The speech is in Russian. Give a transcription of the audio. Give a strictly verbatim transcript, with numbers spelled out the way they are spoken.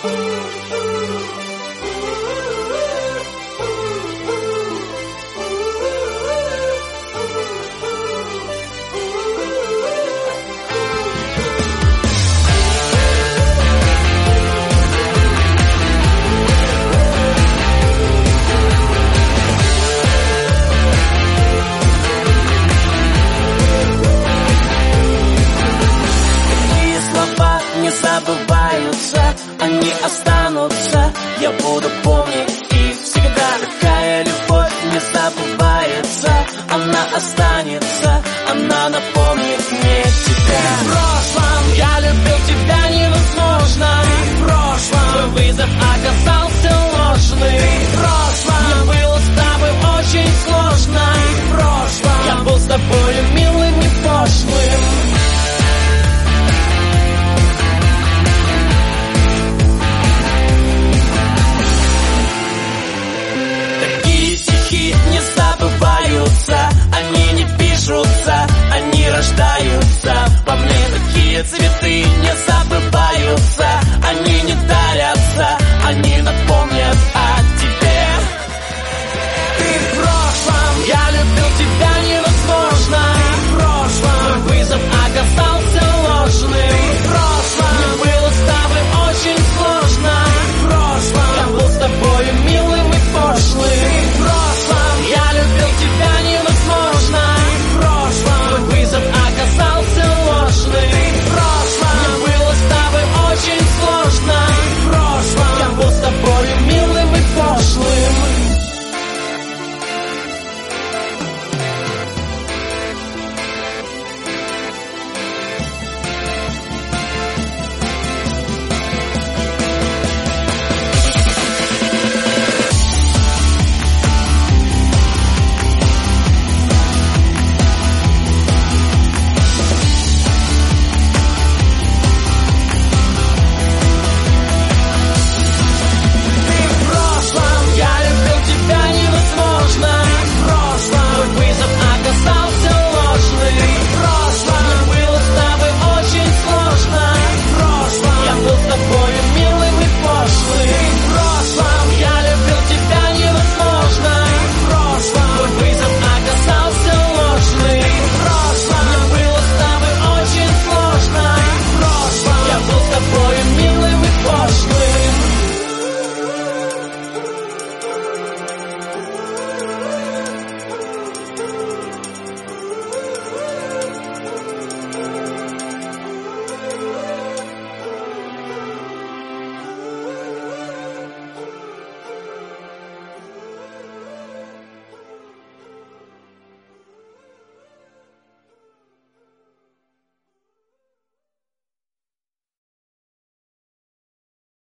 Забываются, они останутся, я буду помнить их всегда. Такая любовь не забывается, она останется, она напомнит мне тебя. В прошлом я любил тебя невозможно, в прошлом твой вызов оказался ложным, в прошлом мне было с тобой очень сложно, в прошлом я был с тобой милым и пошлым. Не забываются, они не пишутся, они рождаются. По мне такие цветы не забываются, они